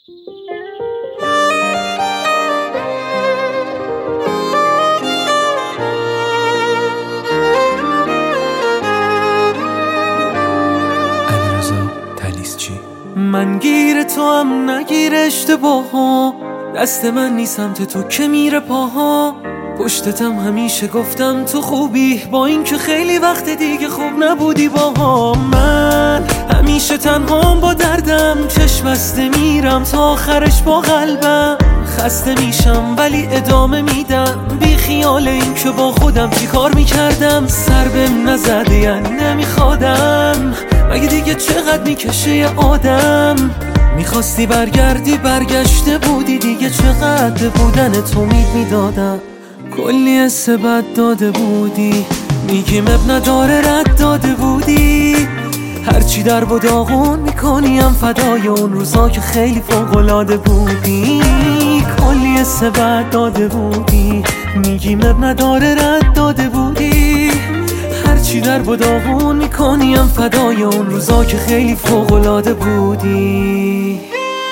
من گیر تو هم نگیر اشتباها، دست من نیست سمت تو که میره پاها. پشتتم همیشه گفتم تو خوبی، با این که خیلی وقت دیگه خوب نبودی باها. من همیشه تنهام با دردم، چشم بسته میرم تا آخرش با قلبم. خسته میشم ولی ادامه میدم، بی خیال این که با خودم چی کار میکردم. سر بهم نزده یعنی نمیخوادم، مگه دیگه چقدر میکشه یه آدم. میخواستی برگردی برگشته بودی دیگه، چقدر بودن تو میدادم. کلی حس بد داده بودی، میگیم اب نداره رد داده بودی. هرچی در و داغون میکنیم فدای اون روزا که خیلی فوق‌العاده بودی. کلی حس بد داده بودی، میگیم اب نداره رد داده بودی. هرچی در و داغون میکنیم فدای اون روزا که خیلی فوق‌العاده بودی.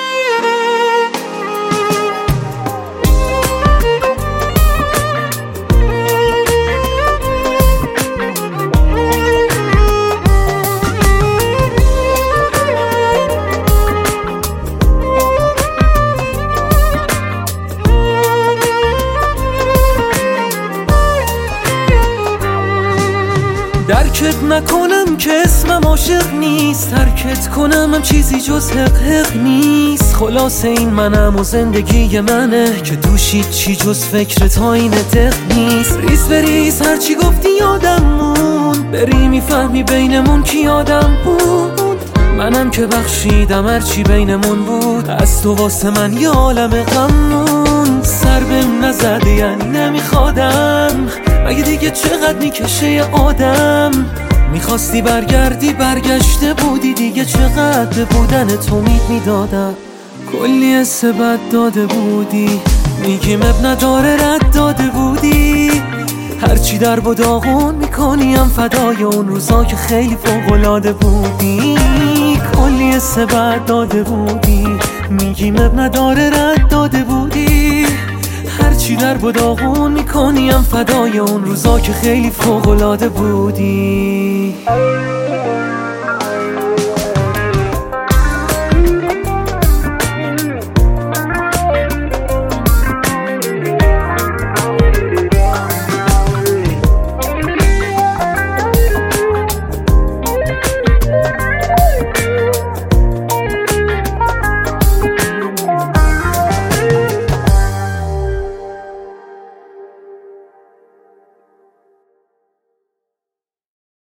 درکت نکنم که اسمم عاشق نیست، ترکت کنم هم چیزی جز حق نیست. خلاصه این منم و زندگی منه که توش چی جز فکر تا این دق نیست. ریز بریز هرچی گفتی یادم موند، بری میفهمی بینمون کی آدم بود. منم که بخشیدم هرچی بینمون بود، از تو واسه من یه عالم غم موند. سر بهم نزده یعنی نمیخوادم، مگه دیگه چقدر میکشه یه آدم. میخواستی برگردی برگشته بودی دیگه، چقدر بودن تو میدادم. کلی حس بد داده بودی، میگیم اب نداره رد داده بودی. هرچی در و داغون میکنیم فدای اون روزا که خیلی فوق‌العاده بودی. کلی حس بد داده بودی، میگیم اب نداره رد داده بودی. هرچی در و داغون میکنیم فدای اون روزا که خیلی فوق‌العاده بودی.